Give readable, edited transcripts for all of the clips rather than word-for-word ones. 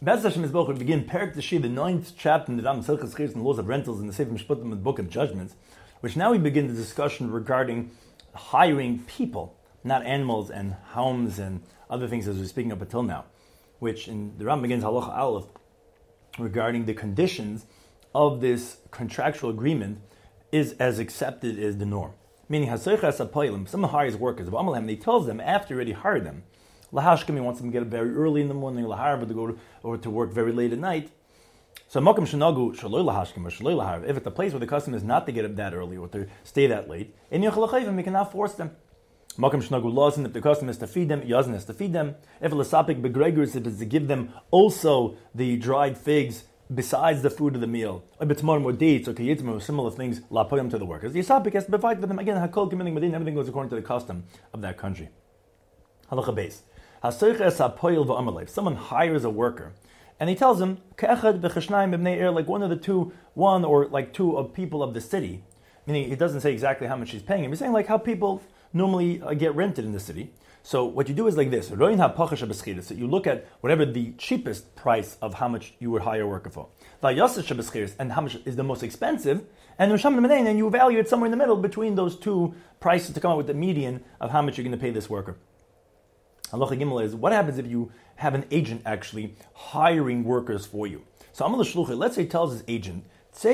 Bez Hashem Yisboch, we begin Perek Teshi, the 9th chapter in the Ram Silchas Chirs and Laws of Rentals in the Sefer Mishpatim and the Book of Judgments, which now we begin the discussion regarding hiring people, not animals and homes and other things as we're speaking up until now, which in the Ram begins Halacha Aleph regarding the conditions of this contractual agreement is as accepted as the norm. Meaning, someone hires workers, and he tells them after he already hired them, Lahashkim, he wants them to get up very early in the morning, Laharva to go or to work very late at night. So Makam Shanagu Shaloi Lahashkim or Shaloi Laharva, if it's a place where the custom is not to get up that early or to stay that late, in Yachalachayim, we cannot force them. Makam Shanagu Lawson, if the custom is to feed them, Yazan is to feed them. If Lasapik Begregors, if it's to give them also the dried figs besides the food of the meal, or Bitzmon or dates or Kayitzim or similar things, Lapoyam to the workers. The Yisapik has to provide for them. Again, Hakol committing Medina, everything goes according to the custom of that country. Halacha base. Someone hires a worker, and he tells him, like one or like two of people of the city. Meaning, he doesn't say exactly how much he's paying him. He's saying like how people normally get rented in the city. So what you do is like this. So you look at whatever the cheapest price of how much you would hire a worker for. And how much is the most expensive. And you evaluate somewhere in the middle between those two prices to come up with the median of how much you're going to pay this worker. Halacha Gimel is, what happens if you have an agent actually hiring workers for you? So Amal Shluchah, let's say he tells his agent,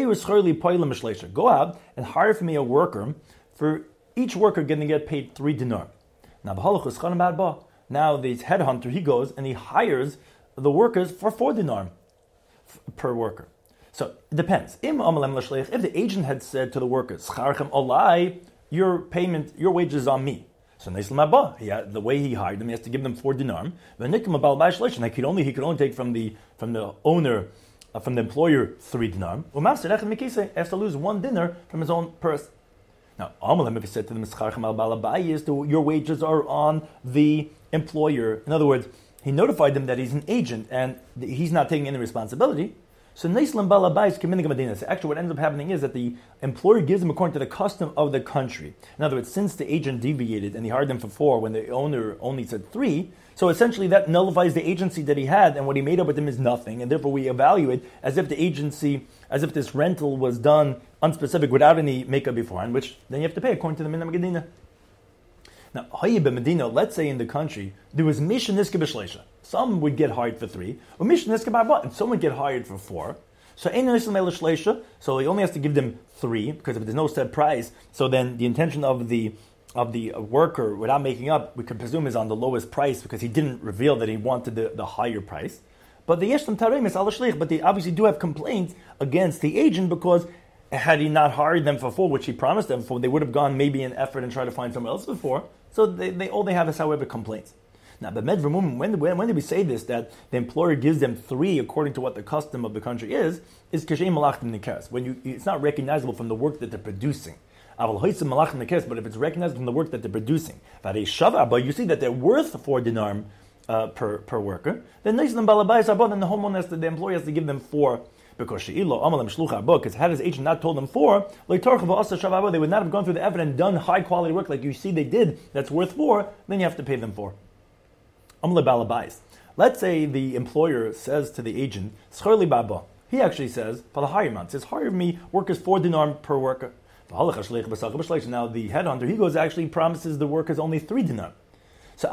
go out and hire for me a worker. For each worker going to get paid 3 dinar. Now the headhunter, he goes and he hires the workers for 4 dinar per worker. So it depends. If the agent had said to the workers, your payment, your wages is on me. So the way he hired them, he has to give them 4 dinar. He could only take from the owner, from the employer 3 dinar. He has to lose 1 dinar from his own purse. Now, if he said to them, your wages are on the employer. In other words, he notified them that he's an agent and he's not taking any responsibility. So actually what ends up happening is that the employer gives them according to the custom of the country. In other words, since the agent deviated and he hired them for 4 when the owner only said 3, so essentially that nullifies the agency that he had, and what he made up with them is nothing, and therefore we evaluate as if this rental was done unspecific without any makeup beforehand, which then you have to pay according to the Minam Medina. Now, Medina, let's say in the country, there was Misha Niska B'Shleisha. Some would get hired for 3, or Misha Niska B'Arba, and some would get hired for 4. So Ein Nislam El Shleisha, so he only has to give them 3, because if there's no set price, so then the intention of the worker, without making up, we could presume is on the lowest price, because he didn't reveal that he wanted the higher price. But the Yeshlam Tarim is Al Shleich, but they obviously do have complaints against the agent, because had he not hired them for 4, which he promised them for, they would have gone maybe in effort and tried to find someone else before. So they all they have is however complaints. Now, but when did we say this, that the employer gives them 3 according to what the custom of the country is Kashem Malachim Nikeres. When it's not recognizable from the work that they're producing. But if it's recognized from the work that they're producing, but you see that they're worth 4 dinar per worker, then the homeowner the employer has to give them 4. Because had his agent not told them 4, they would not have gone through the effort and done high quality work like you see they did that's worth 4, then you have to pay them 4. Let's say the employer says to the agent, he actually says, says, hire me workers 4 dinar per worker. Now the headhunter, he goes actually promises the workers only 3 dinar. So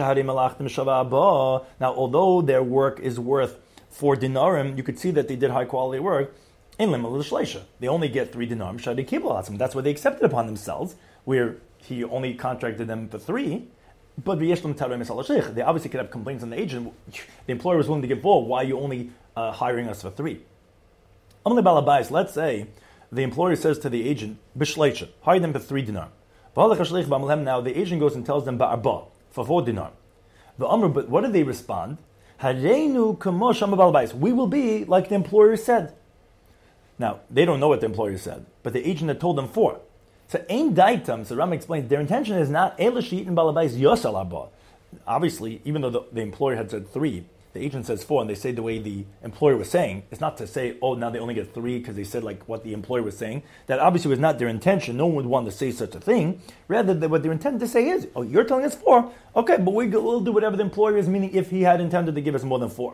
now although their work is worth 4 dinarim, you could see that they did high quality work. They only get 3 dinarim. That's what they accepted upon themselves, where he only contracted them for 3. But they obviously could have complaints on the agent. The employer was willing to give 4. Why are you only hiring us for 3? Let's say the employer says to the agent, hire them for 3 dinar. Now the agent goes and tells them for 4 dinar. But what do they respond? We will be like the employer said. Now, they don't know what the employer said, but the agent had told them 4. So, Ein Daitam, so Ram explains, their intention is not Elashit and Balabais Yosal Abba. Obviously, even though the employer had said 3, the agent says 4, and they say the way the employer was saying, it's not to say, oh, now they only get 3 because they said like what the employer was saying. That obviously was not their intention. No one would want to say such a thing. Rather, what they're intended to say is, oh, you're telling us 4. Okay, but we'll do whatever the employer is, meaning if he had intended to give us more than 4.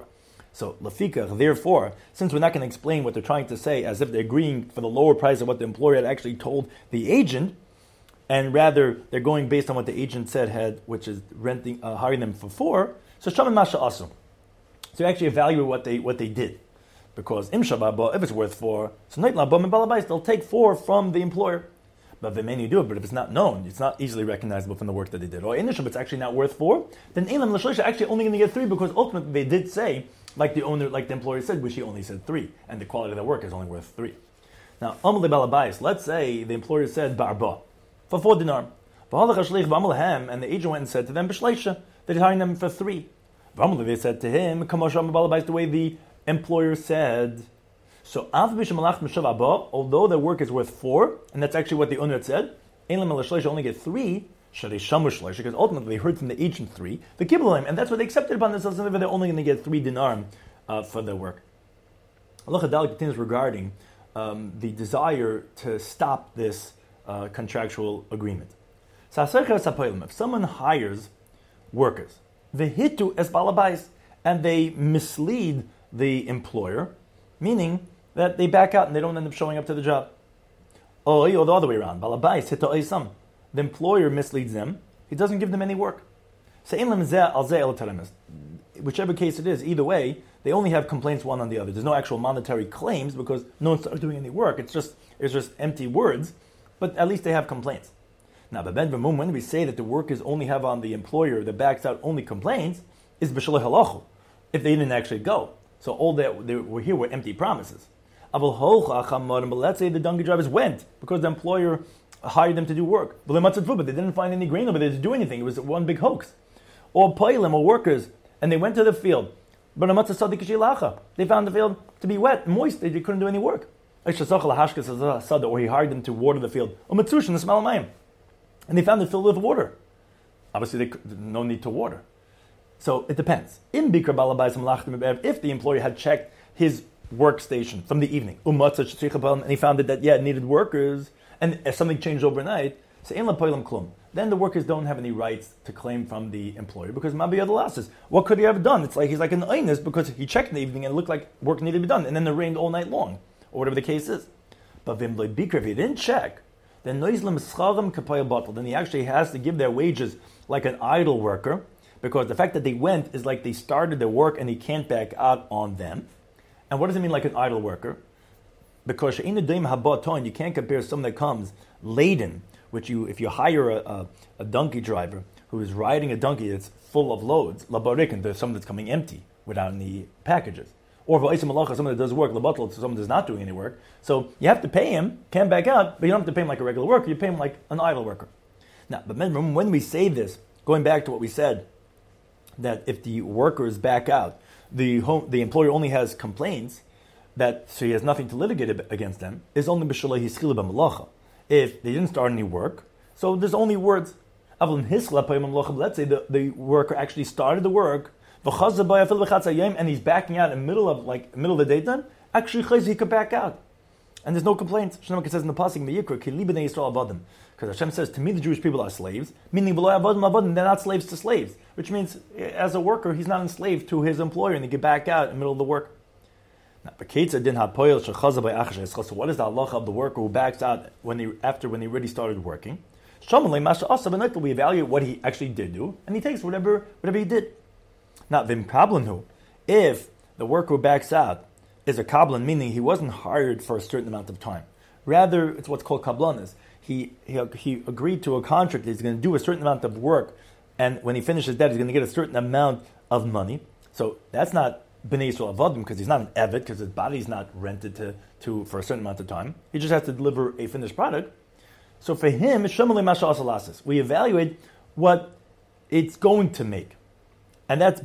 So lafika, therefore, since we're not going to explain what they're trying to say as if they're agreeing for the lower price of what the employer had actually told the agent, and rather they're going based on what the agent said which is hiring them for 4. So shaman masha asu. So you actually evaluate what they did, because im shababa, if it's worth 4, so night labam and balabais, they'll take 4 from the employer. But the many do it, but if it's not known, it's not easily recognizable from the work that they did. Or in it's actually not worth 4, then elam l'shloisha actually only going to get 3, because ultimately they did say, like the employer said, which he only said 3, and the quality of their work is only worth 3. Now, amal balabais, let's say the employer said barba for 4 dinar, and the agent went and said to them b'shleisha, that he's hiring them for 3. They said to him, the way the employer said. So, although their work is worth 4, and that's actually what the owner said, only get 3, because ultimately they heard from the agent 3, the kibbulim, and that's what they accepted upon themselves, and they're only going to get 3 dinar for their work. Allah Chadal continues regarding the desire to stop this contractual agreement. So, if someone hires workers, the hitu es balabais, and they mislead the employer, meaning that they back out and they don't end up showing up to the job. Or the other way around. Balabais hito eisam. The employer misleads them. He doesn't give them any work. Whichever case it is, either way, they only have complaints one on the other. There's no actual monetary claims because no one's doing any work. It's just empty words, but at least they have complaints. Now, when we say that the workers only have on the employer that backs out only complaints, is b'shalei halachu, if they didn't actually go. So all that they were here were empty promises. But let's say the donkey drivers went because the employer hired them to do work. But they didn't find any grain over there to do anything. It was one big hoax. Or poilim, or workers, and they went to the field. But they found the field to be wet, moist. They couldn't do any work. Or he hired them to water the field. And they found it filled with water. Obviously, no need to water. So it depends. If the employer had checked his workstation from the evening, and he found that it needed workers, and if something changed overnight, then the workers don't have any rights to claim from the employer, because maybe other losses. What could he have done? It's like he's like an einus because he checked in the evening and it looked like work needed to be done, and then it rained all night long, or whatever the case is. But if he didn't check, then he actually has to give their wages like an idle worker, because the fact that they went is like they started their work and he can't back out on them. And what does it mean like an idle worker? Because you can't compare someone that comes laden, if you hire a donkey driver who is riding a donkey that's full of loads, labarik, and there's someone that's coming empty without any packages. Or someone that does work, labatal, someone that's not doing any work. So you have to pay him, can't back out, but you don't have to pay him like a regular worker, you pay him like an idle worker. Now, but remember, when we say this, going back to what we said, that if the workers back out, the employer only has complaints, so he has nothing to litigate against them, is only b'shalei hischila b'malacha. If they didn't start any work, so there's only words. Let's say the worker actually started the work, and he's backing out in the middle of the daytime, actually he could back out. And there's no complaints. It says in the pasuk because Hashem says, to me the Jewish people are slaves, meaning they're not slaves to slaves, which means as a worker he's not enslaved to his employer and he can back out in the middle of the work. Now, so what is the halacha of the worker who backs out when he already started working? We evaluate what he actually did do, and he takes whatever he did. Now, if the worker who backs out is a kablan, meaning he wasn't hired for a certain amount of time. Rather, it's what's called kablanas. He agreed to a contract that he's going to do a certain amount of work, and when he finishes that, he's going to get a certain amount of money. So that's not b'nei Yisrael avadim, because he's not an evet, because his body's not rented to for a certain amount of time. He just has to deliver a finished product. So for him, we evaluate what it's going to make. And that's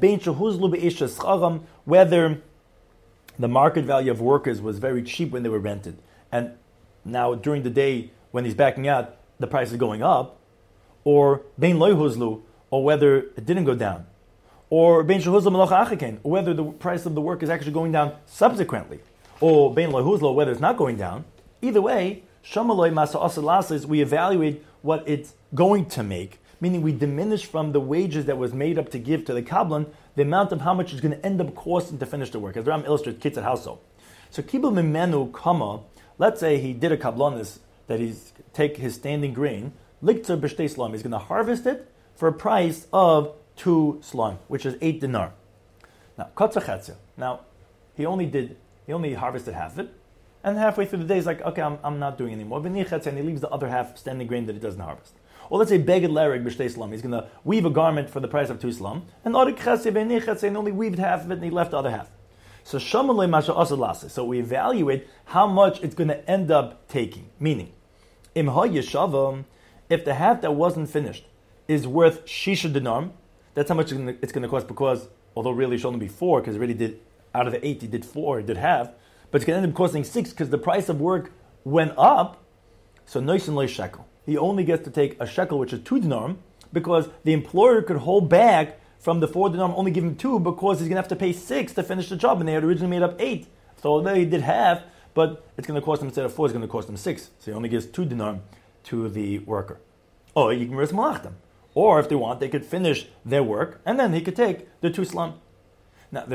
whether the market value of workers was very cheap when they were rented. And now during the day, when he's backing out, the price is going up. Or bein loy huzlu, or whether it didn't go down. Or bein shehuzlu melocha achiken, or whether the price of the work is actually going down subsequently. Or bein loy huzlu, whether it's not going down. Either way, shamaloi masa asalasis, we evaluate what it's going to make, meaning we diminish from the wages that was made up to give to the kablan the amount of how much it's going to end up costing to finish the work. As Ram illustrates, kids at house. So kibul mimenu kama. Let's say he did a kablonis that he's take his standing grain, liktzer b'shtei slime. He's going to harvest it for a price of 2 slime, which is 8 dinar. Now kotzachetzia. Now he only harvested half of it, and halfway through the day he's like, okay, I'm not doing anymore. And he leaves the other half standing grain that he doesn't harvest. Or let's say beged lereg b'shtei slum. He's going to weave a garment for the price of 2 slum, and only weaved half of it and he left the other half. So shamalei masha asad lase. So we evaluate how much it's going to end up taking. Meaning, im ha if the half that wasn't finished is worth shisha dinar, that's how much it's going to cost. Because although really it should only be 4, because he already did out of the 8, he did 4, he did half, but it's going to end up costing 6 because the price of work went up. So noisin loy shekel. He only gets to take a shekel, which is 2 dinar, because the employer could hold back from the 4 dinar, only give him 2, because he's going to have to pay 6 to finish the job, and they had originally made up 8. So although he did half, but it's going to cost him, instead of 4, it's going to cost him 6. So he only gives 2 dinar to the worker. Or you can risk malachtam. Or if they want, they could finish their work, and then he could take the 2 slum. Now,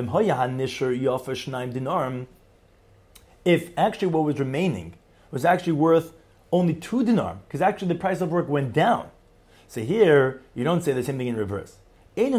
if actually what was remaining was actually worth only 2 dinar, because actually the price of work went down. So here, you don't say the same thing in reverse. He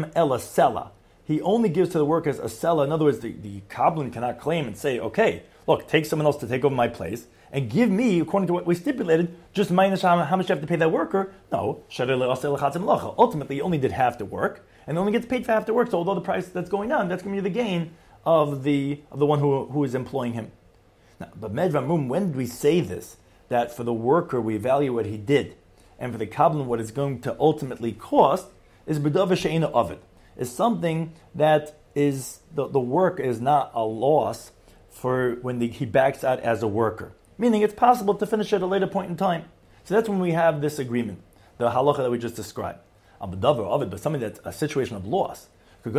only gives to the workers a sella. In other words, the Kabbalah cannot claim and say, okay, look, take someone else to take over my place, and give me, according to what we stipulated, just minus how much you have to pay that worker. No, ultimately he only did half the work, and only gets paid for half the work, so although the price that's going down, that's going to be the gain of the one who is employing him. Now, but Medvamum, when do we say this? That for the worker we evaluate what he did, and for the Kabbalah what it's going to ultimately cost, is b'davar she'eino ovid. Is something that is, the work is not a loss for when he backs out as a worker. Meaning it's possible to finish at a later point in time. So that's when we have this agreement, the halacha that we just described. But something that's a situation of loss. The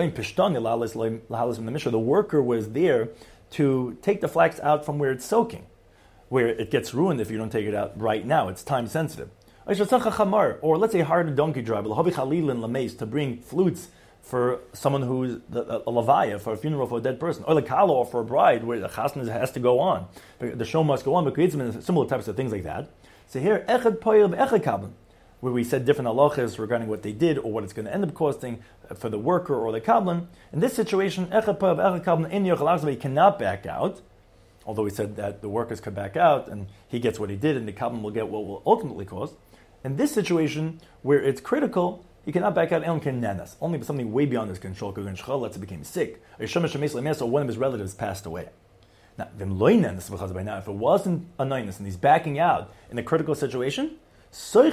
worker was there to take the flax out from where it's soaking, where it gets ruined if you don't take it out right now. It's time sensitive. Or let's say hired a donkey driver to bring flutes for someone who's a lavaya, for a funeral for a dead person, or the kala, or for a bride where the chasna has to go on, the show must go on, but creates similar types of things like that. So here, echad poyel v'echad kablan, where we said different halachas regarding what they did or what it's going to end up costing for the worker or the kablan. In this situation, echad poyel v'echad kablan in yochel, he cannot back out. Although we said that the workers could back out and he gets what he did, and the kablan will get what will ultimately cost. In this situation, where it's critical, he cannot back out only for something way beyond his control. Let's say he became sick, or one of his relatives passed away. Now, if it wasn't a noinus and he's backing out in a critical situation, so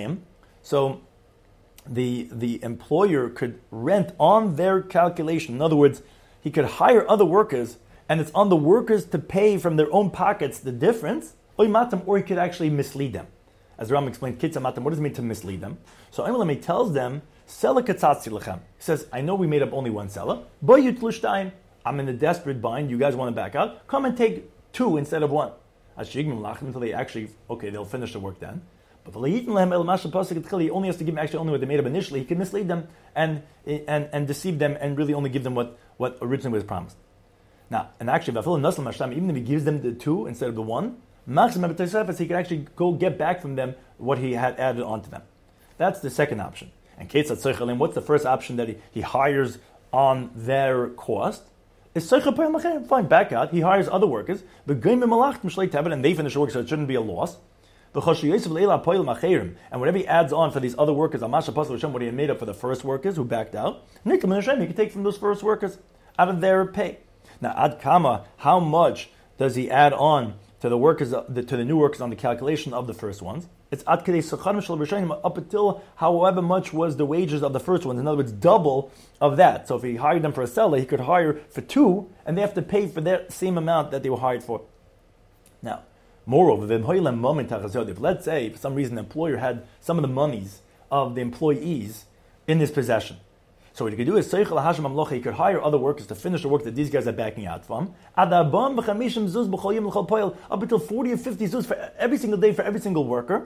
the employer could rent on their calculation. In other words, he could hire other workers, and it's on the workers to pay from their own pockets the difference, or he could actually mislead them. As Ram explained, Kitzamatam, what does it mean to mislead them? So Amalame tells them, Sela katzatzi lechem. He says, I know we made up only 1 sela. Boyut lushtayim. I'm in a desperate bind. You guys want to back out? Come and take 2 instead of 1. Until they actually, okay, they'll finish the work then. But he only has to give them actually only what they made up initially. He can mislead them and deceive them and really only give them what originally was promised. Now, and actually, even if he gives them the 2 instead of the 1, he can actually go get back from them what he had added onto them. That's the second option. And what's the first option that he hires on their cost? Is fine, back out. He hires other workers, and they finish the work, so it shouldn't be a loss. And whatever he adds on for these other workers, what he had made up for the first workers who backed out, he can take from those first workers out of their pay. Now, ad kama, how much does he add on to the workers, to the new workers on the calculation of the first ones? It's ad kedei sachan shel b'shayim, up until however much was the wages of the first ones. In other words, double of that. So if he hired them for a seller, he could hire for 2, and they have to pay for that same amount that they were hired for. Now, moreover, if let's say for some reason the employer had some of the monies of the employees in his possession, so what he could do is he could hire other workers to finish the work that these guys are backing out from. Up until 40 or 50 zuz for every single day for every single worker.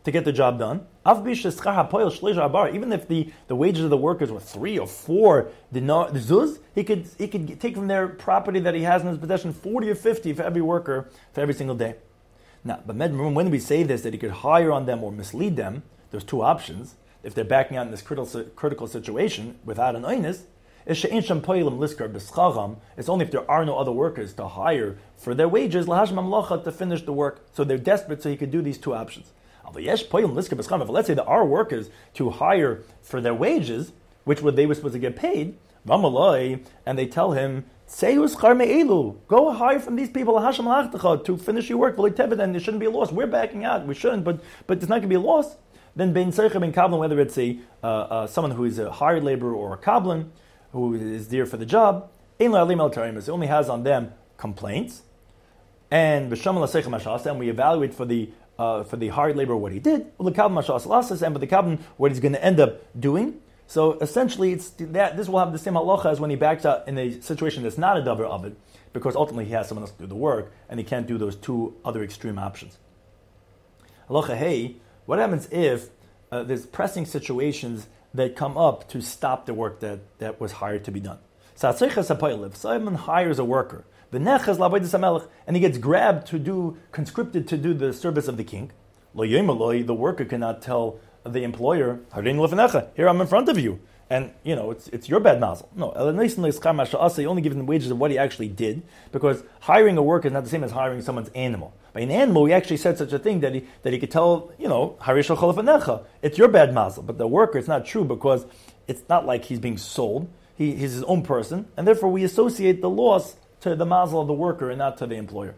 to get the job done. Even if the wages of the workers were 3 or 4 zuz, he could take from their property that he has in his possession 40 or 50 for every worker for every single day. Now, but when we say this, that he could hire on them or mislead them, there's 2 options. If they're backing out in this critical situation without an oinus, it's only if there are no other workers to hire for their wages, to finish the work. So they're desperate, so he could do these 2 options. If let's say there are workers to hire for their wages, which they were supposed to get paid, and they tell him, go hire from these people to finish your work, and there shouldn't be a loss. We're backing out. We shouldn't, but it's not going to be a loss. Then ben seicha ben kablan, whether it's someone who is a hired laborer or a kablan who is there for the job, it only has on them complaints, and we evaluate for the hired laborer what he did, and for the kablan what he's going to end up doing. So essentially, it's that this will have the same halacha as when he backs out in a situation that's not a davar of it, because ultimately he has someone else to do the work, and he can't do those 2 other extreme options. Halacha hey, what happens if there's pressing situations that come up to stop the work that was hired to be done? So if someone hires a worker, and he gets grabbed conscripted to do the service of the king, the worker cannot tell the employer, here I'm in front of you, and it's your bad mazel. No, you only give him the wages of what he actually did, because hiring a worker is not the same as hiring someone's animal. By an animal, we actually said such a thing that he could tell, it's your bad mazel. But the worker, it's not true, because it's not like he's being sold. He's his own person, and therefore we associate the loss to the mazel of the worker and not to the employer.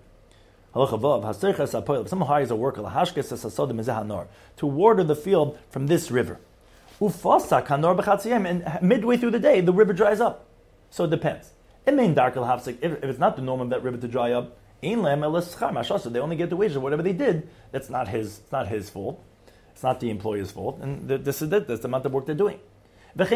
If someone hires a worker to water the field from this river, and midway through the day, the river dries up. So it depends. If it's not the norm of that river to dry up, they only get the wages of whatever they did. That's not his fault. It's not the employer's fault. And this is it. That's the amount of work they're doing. Let's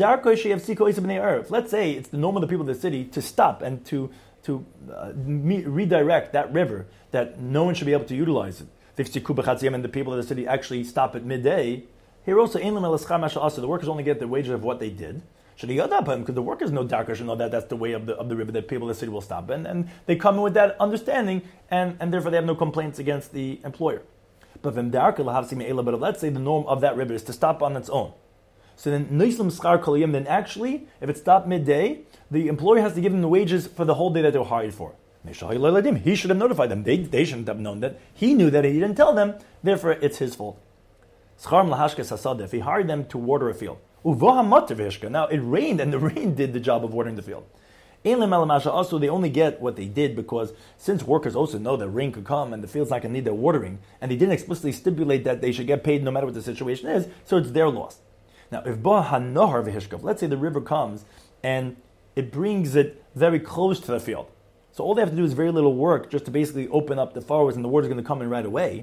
say it's the norm of the people of the city to stop and to redirect that river, that no one should be able to utilize it. If and the people of the city actually stop at midday, here also the workers only get the wages of what they did. Because the workers know darker should know that that's the way of the river that people of the city will stop, and they come in with that understanding, and therefore they have no complaints against the employer. But let's say the norm of that river is to stop on its own. So then actually, if it stopped midday, the employer has to give them the wages for the whole day that they were hired for. He should have notified them. They shouldn't have known that. He knew that he didn't tell them, therefore it's his fault. If he hired them to water a field. Now it rained, and the rain did the job of watering the field. Also, they only get what they did because since workers also know that rain could come and the field's not going to need their watering, and they didn't explicitly stipulate that they should get paid no matter what the situation is, so it's their loss. Now, if let's say the river comes and it brings it very close to the field, so all they have to do is very little work just to basically open up the furrows and the water's going to come in right away.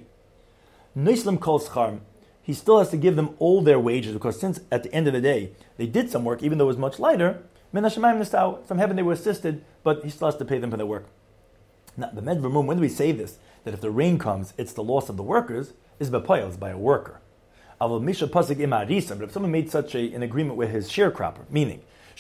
He still has to give them all their wages, because since at the end of the day they did some work, even though it was much lighter, from heaven they were assisted, but he still has to pay them for their work. Now, the Medvamum, when do we say this? That if the rain comes, it's the loss of the workers, is by a worker. But if someone made such an agreement with his sharecropper, meaning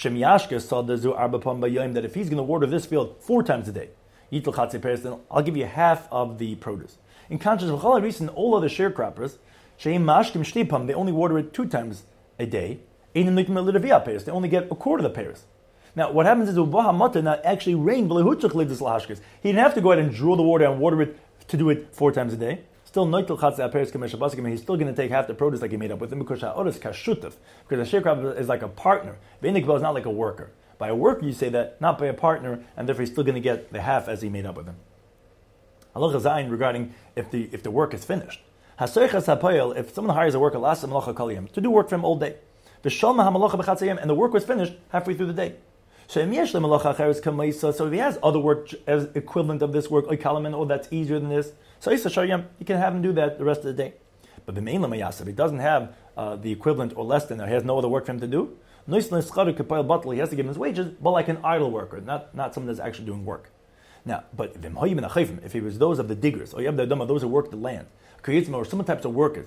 that if he's going to water this field 4 times a day, then I'll give you half of the produce. In contrast, all other sharecroppers, they only water it 2 times a day. They only get a quarter of the pairs. Now, what happens is now actually rained. He didn't have to go ahead and draw the water and water it to do it 4 times a day. Still, he's still going to take half the produce like he made up with him, because a sharecropper is like a partner. V'indik is not like a worker. By a worker, you say that, not by a partner, and therefore he's still going to get the half as he made up with him. Halacha Zayin regarding if the work is finished. If someone hires a worker to do work for him all day, and the work was finished halfway through the day. So if he has other work as equivalent of this work, or that's easier than this, so he can have him do that the rest of the day. But if he doesn't have the equivalent or less than that, he has no other work for him to do, he has to give him his wages, but like an idle worker, not someone that's actually doing work. Now, but if he was those of the diggers, or those who work the land, or some types of workers,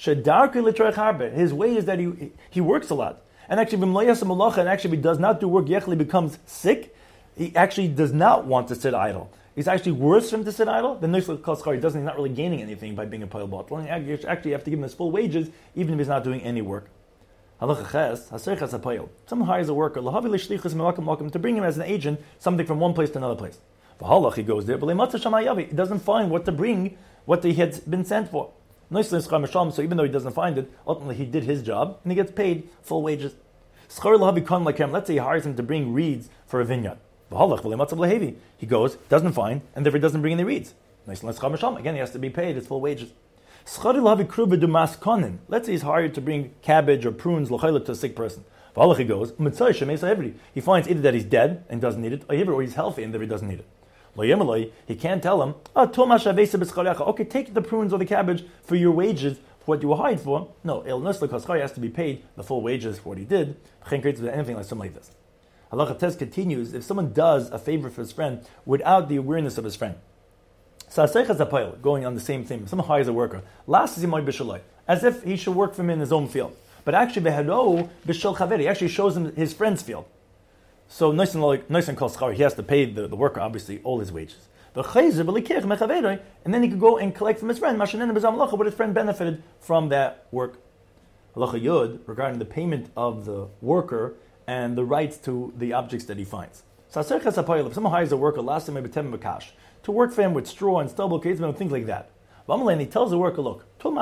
his way is that he works a lot. And actually, and actually if he does not do work, he becomes sick. He actually does not want to sit idle. It's actually worse for him to sit idle than He's not really gaining anything by being a Poel Batel. And you actually have to give him his full wages, even if he's not doing any work. Someone hires a worker to bring him as an agent something from one place to another place. He goes there, but he doesn't find what to bring, what he had been sent for. So even though he doesn't find it, ultimately he did his job and he gets paid full wages. Let's say he hires him to bring reeds for a vineyard. He goes, doesn't find, and therefore he doesn't bring any reeds. Again, he has to be paid his full wages. Let's say he's hired to bring cabbage or prunes to a sick person. He goes, he finds either that he's dead and doesn't need it, or he's healthy and therefore he doesn't need it. He can't tell him, okay, take the prunes or the cabbage for your wages, for what you were hired for. No, he has to be paid the full wages for what he did. Anything like something like this. Halacha Tes continues, if someone does a favor for his friend without the awareness of his friend, going on the same thing, if someone hires a worker, as if he should work for him in his own field. But actually, he actually shows him his friend's field. So nice and kol he has to pay the worker, obviously, all his wages. And then he could go and collect from his friend, what his friend benefited from that work. Halacha Yud, regarding the payment of the worker and the rights to the objects that he finds. So if someone hires a worker, to work for him with straw and stubble, things like that. And he tells the worker, look,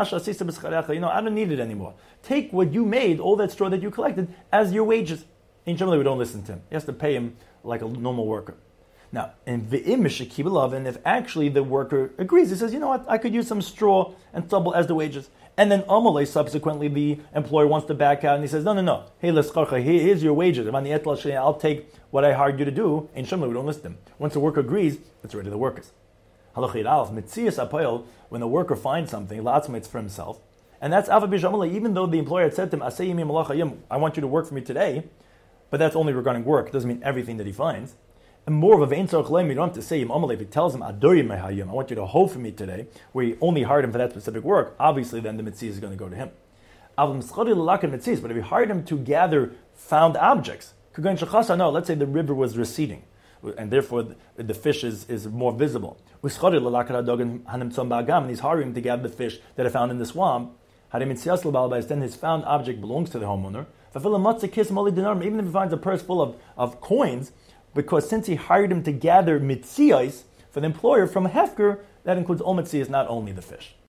I don't need it anymore. Take what you made, all that straw that you collected, as your wages. In general, we don't listen to him. He has to pay him like a normal worker. Now, and if actually the worker agrees, he says, you know what, I could use some straw and stubble as the wages. And then subsequently the employer wants to back out and he says, no. Hey, here's your wages. I'll take what I hired you to do. In general, we don't listen to him. Once the worker agrees, it's already the workers. When the worker finds something, it's for himself. And that's even though the employer had said to him, I want you to work for me today, but that's only regarding work. It doesn't mean everything that he finds. And more of a vein tzarich leim, you don't have to say if he tells him I want you to hoe for me today, where he only hired him for that specific work, obviously then the mitzvah is going to go to him. But if he hired him to gather found objects, let's say the river was receding, and therefore the fish is more visible. And he's hiring him to gather the fish that are found in the swamp. Then his found object belongs to the homeowner. Even if he finds a purse full of coins, because since he hired him to gather mitzias for the employer from hefker, that includes all mitzias, not only the fish.